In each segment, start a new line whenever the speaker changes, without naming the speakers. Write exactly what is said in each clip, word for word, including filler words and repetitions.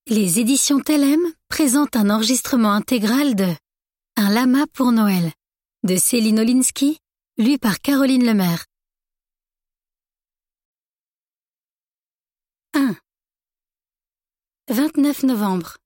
Les éditions Telem présentent un enregistrement intégral de Un lama pour Noël de Céline Olinsky, lu par Caroline Lemaire. un. vingt-neuf novembre.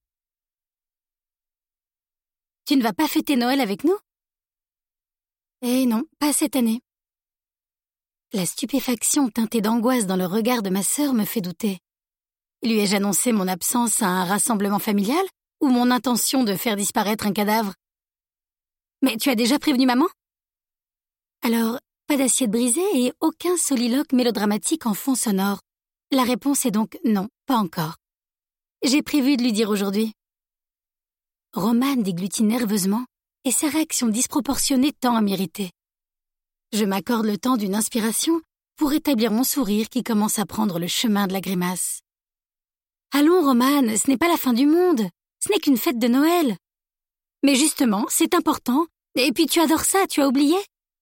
Tu ne vas pas fêter Noël avec nous? Eh non, pas cette année. La stupéfaction teintée d'angoisse dans le regard de ma sœur me fait douter. Lui ai-je annoncé mon absence à un rassemblement familial ou mon intention de faire disparaître un cadavre? Mais tu as déjà prévenu maman? Alors, pas d'assiette brisée et aucun soliloque mélodramatique en fond sonore. La réponse est donc non, pas encore. J'ai prévu de lui dire aujourd'hui. Romane déglutit nerveusement et sa réaction disproportionnée tend à m'irriter. Je m'accorde le temps d'une inspiration pour rétablir mon sourire qui commence à prendre le chemin de la grimace. Allons, Romane, ce n'est pas la fin du monde. Ce n'est qu'une fête de Noël. Mais justement, c'est important. Et puis tu adores ça, tu as oublié?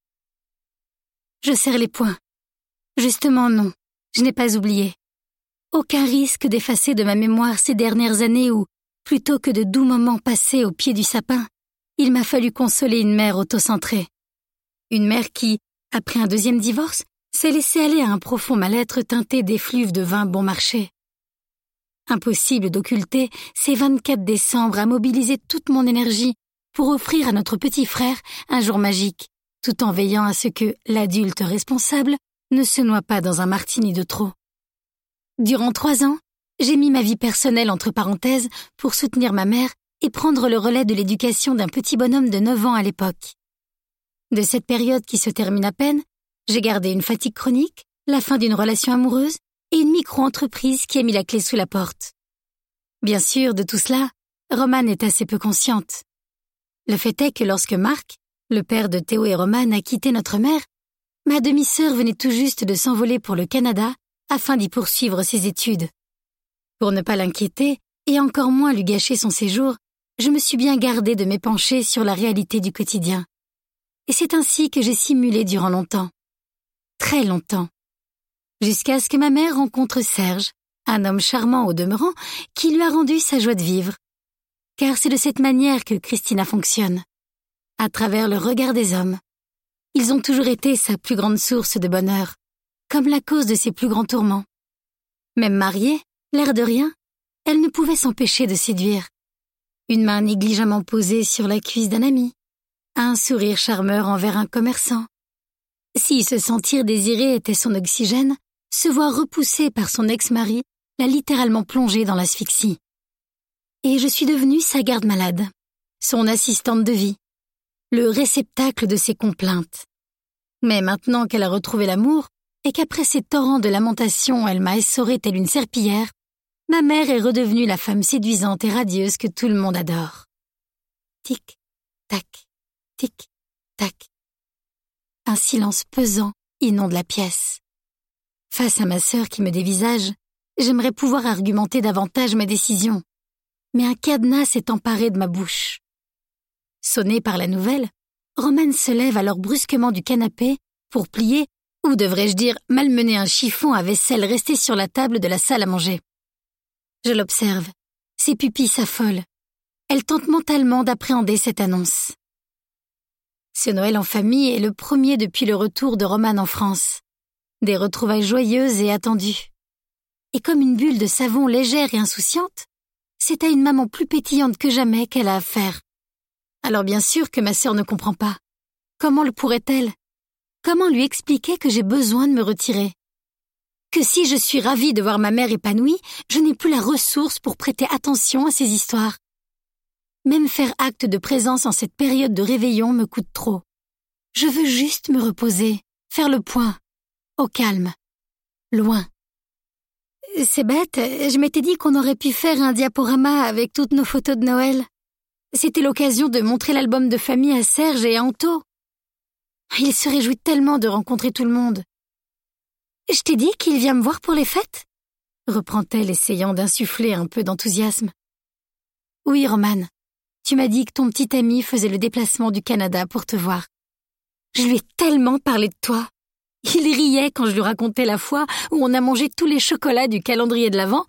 Je serre les poings. Justement, non. Je n'ai pas oublié. Aucun risque d'effacer de ma mémoire ces dernières années où, plutôt que de doux moments passés au pied du sapin, il m'a fallu consoler une mère autocentrée. Une mère qui, après un deuxième divorce, s'est laissée aller à un profond mal-être teinté d'effluves de vin bon marché. Impossible d'occulter ces vingt-quatre décembre à mobiliser toute mon énergie pour offrir à notre petit frère un jour magique, tout en veillant à ce que l'adulte responsable ne se noie pas dans un martini de trop. Durant trois ans, j'ai mis ma vie personnelle entre parenthèses pour soutenir ma mère et prendre le relais de l'éducation d'un petit bonhomme de neuf ans à l'époque. De cette période qui se termine à peine, j'ai gardé une fatigue chronique, la fin d'une relation amoureuse et une micro-entreprise qui a mis la clé sous la porte. Bien sûr, de tout cela, Romane est assez peu consciente. Le fait est que lorsque Marc, le père de Théo et Romane, a quitté notre mère, ma demi-sœur venait tout juste de s'envoler pour le Canada afin d'y poursuivre ses études. Pour ne pas l'inquiéter et encore moins lui gâcher son séjour, je me suis bien gardée de m'épancher sur la réalité du quotidien. Et c'est ainsi que j'ai simulé durant longtemps. Très longtemps. Jusqu'à ce que ma mère rencontre Serge, un homme charmant au demeurant, qui lui a rendu sa joie de vivre. Car c'est de cette manière que Christina fonctionne, à travers le regard des hommes. Ils ont toujours été sa plus grande source de bonheur, comme la cause de ses plus grands tourments. Même mariée, l'air de rien, elle ne pouvait s'empêcher de séduire. Une main négligemment posée sur la cuisse d'un ami, un sourire charmeur envers un commerçant. Si se sentir désiré était son oxygène, se voir repoussée par son ex-mari l'a littéralement plongée dans l'asphyxie. Et je suis devenue sa garde-malade, son assistante de vie, le réceptacle de ses complaintes. Mais maintenant qu'elle a retrouvé l'amour, et qu'après ces torrents de lamentations elle m'a essorée telle une serpillière, ma mère est redevenue la femme séduisante et radieuse que tout le monde adore. Tic, tac, tic, tac. Un silence pesant inonde la pièce. Face à ma sœur qui me dévisage, j'aimerais pouvoir argumenter davantage ma décision. Mais un cadenas s'est emparé de ma bouche. Sonnée par la nouvelle, Romane se lève alors brusquement du canapé pour plier, ou devrais-je dire malmener un chiffon à vaisselle resté sur la table de la salle à manger. Je l'observe. Ses pupilles s'affolent. Elle tente mentalement d'appréhender cette annonce. Ce Noël en famille est le premier depuis le retour de Romane en France. Des retrouvailles joyeuses et attendues. Et comme une bulle de savon légère et insouciante, c'est à une maman plus pétillante que jamais qu'elle a affaire. Alors bien sûr que ma sœur ne comprend pas. Comment le pourrait-elle? Comment lui expliquer que j'ai besoin de me retirer? Que si je suis ravie de voir ma mère épanouie, je n'ai plus la ressource pour prêter attention à ces histoires. Même faire acte de présence en cette période de réveillon me coûte trop. Je veux juste me reposer, faire le point, au calme, loin. C'est bête, je m'étais dit qu'on aurait pu faire un diaporama avec toutes nos photos de Noël. C'était l'occasion de montrer l'album de famille à Serge et à Anto. Il se réjouit tellement de rencontrer tout le monde. Je t'ai dit qu'il vient me voir pour les fêtes? Reprend-elle, essayant d'insuffler un peu d'enthousiasme. Oui, Romane. Tu m'as dit que ton petit ami faisait le déplacement du Canada pour te voir. Je lui ai tellement parlé de toi. Il riait quand je lui racontais la fois où on a mangé tous les chocolats du calendrier de l'Avent